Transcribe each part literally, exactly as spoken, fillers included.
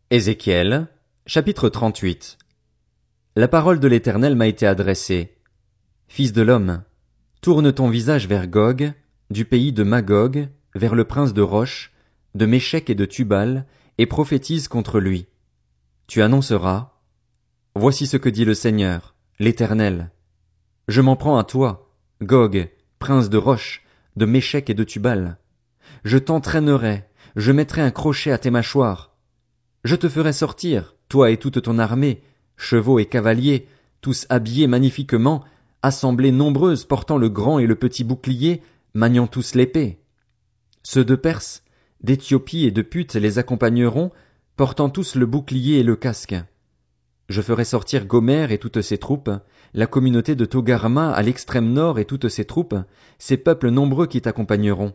Ézéchiel, chapitre trente-huit. La parole de l'Éternel m'a été adressée. Fils de l'homme, tourne ton visage vers Gog, du pays de Magog, vers le prince de Roche, de Méchec et de Tubal, et prophétise contre lui. Tu annonceras: Voici ce que dit le Seigneur, l'Éternel. Je m'en prends à toi, Gog, prince de Roche, de Méchec et de Tubal. Je t'entraînerai, je mettrai un crochet à tes mâchoires. Je te ferai sortir, toi et toute ton armée, chevaux et cavaliers, tous habillés magnifiquement, assemblées nombreuses portant le grand et le petit bouclier, maniant tous l'épée. Ceux de Perse, d'Éthiopie et de Put les accompagneront, portant tous le bouclier et le casque. Je ferai sortir Gomère et toutes ses troupes, la communauté de Togarma à l'extrême nord et toutes ses troupes, ces peuples nombreux qui t'accompagneront.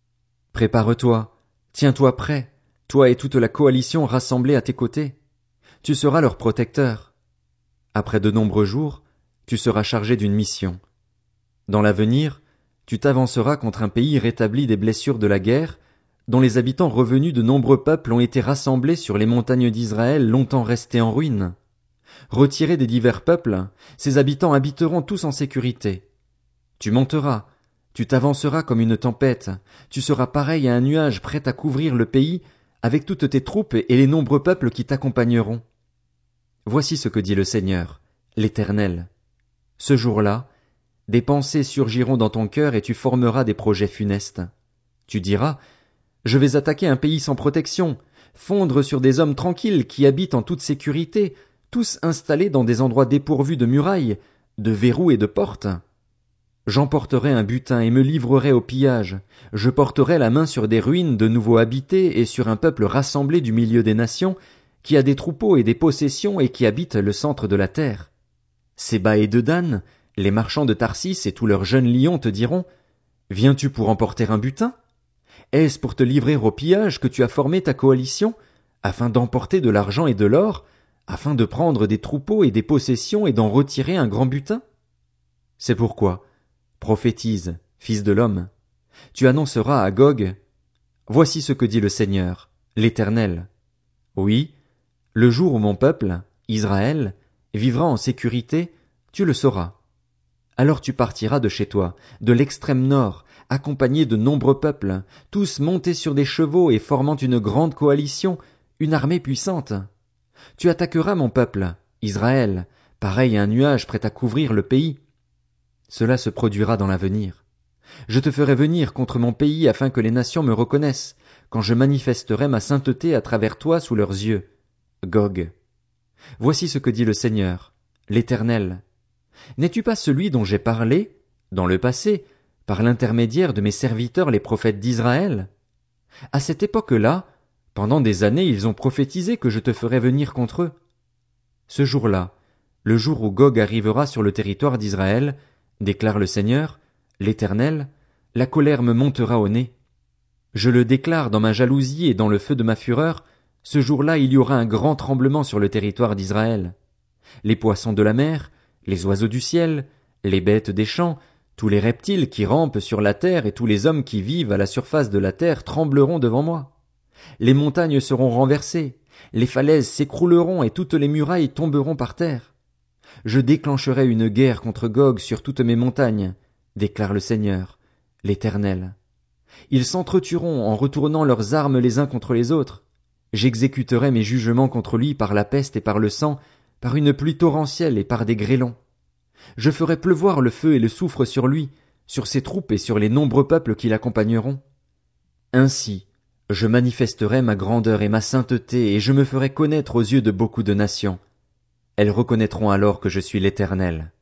Prépare-toi, tiens-toi prêt, toi et toute la coalition rassemblée à tes côtés. Tu seras leur protecteur. Après de nombreux jours, tu seras chargé d'une mission. Dans l'avenir, tu t'avanceras contre un pays rétabli des blessures de la guerre, dont les habitants revenus de nombreux peuples ont été rassemblés sur les montagnes d'Israël longtemps restées en ruine. Retirés des divers peuples, ces habitants habiteront tous en sécurité. Tu monteras, tu t'avanceras comme une tempête, tu seras pareil à un nuage prêt à couvrir le pays, avec toutes tes troupes et les nombreux peuples qui t'accompagneront. Voici ce que dit le Seigneur, l'Éternel. Ce jour-là, des pensées surgiront dans ton cœur et tu formeras des projets funestes. Tu diras: Je vais attaquer un pays sans protection, fondre sur des hommes tranquilles qui habitent en toute sécurité, tous installés dans des endroits dépourvus de murailles, de verrous et de portes. J'emporterai un butin et me livrerai au pillage. Je porterai la main sur des ruines de nouveau habitées et sur un peuple rassemblé du milieu des nations, qui a des troupeaux et des possessions et qui habite le centre de la terre. Séba et Dedan, les marchands de Tarsis et tous leurs jeunes lions te diront: Viens-tu pour emporter un butin? Est-ce pour te livrer au pillage que tu as formé ta coalition, afin d'emporter de l'argent et de l'or, afin de prendre des troupeaux et des possessions et d'en retirer un grand butin? C'est pourquoi, prophétise, fils de l'homme. Tu annonceras à Gog: Voici ce que dit le Seigneur, l'Éternel. Oui, le jour où mon peuple, Israël, vivra en sécurité, tu le sauras. Alors tu partiras de chez toi, de l'extrême nord, accompagné de nombreux peuples, tous montés sur des chevaux et formant une grande coalition, une armée puissante. Tu attaqueras mon peuple, Israël, pareil à un nuage prêt à couvrir le pays. Cela se produira dans l'avenir. Je te ferai venir contre mon pays afin que les nations me reconnaissent, quand je manifesterai ma sainteté à travers toi sous leurs yeux. Gog. Voici ce que dit le Seigneur, l'Éternel. N'es-tu pas celui dont j'ai parlé, dans le passé, par l'intermédiaire de mes serviteurs les prophètes d'Israël? À cette époque-là, pendant des années ils ont prophétisé que je te ferais venir contre eux. Ce jour-là, le jour où Gog arrivera sur le territoire d'Israël, déclare le Seigneur, l'Éternel, la colère me montera au nez. Je le déclare dans ma jalousie et dans le feu de ma fureur, ce jour-là il y aura un grand tremblement sur le territoire d'Israël. Les poissons de la mer, les oiseaux du ciel, les bêtes des champs, tous les reptiles qui rampent sur la terre et tous les hommes qui vivent à la surface de la terre trembleront devant moi. Les montagnes seront renversées, les falaises s'écrouleront et toutes les murailles tomberont par terre. Je déclencherai une guerre contre Gog sur toutes mes montagnes, déclare le Seigneur, l'Éternel. Ils s'entretueront en retournant leurs armes les uns contre les autres. J'exécuterai mes jugements contre lui par la peste et par le sang, par une pluie torrentielle et par des grêlons. Je ferai pleuvoir le feu et le soufre sur lui, sur ses troupes et sur les nombreux peuples qui l'accompagneront. Ainsi, je manifesterai ma grandeur et ma sainteté et je me ferai connaître aux yeux de beaucoup de nations. Elles reconnaîtront alors que je suis l'Éternel.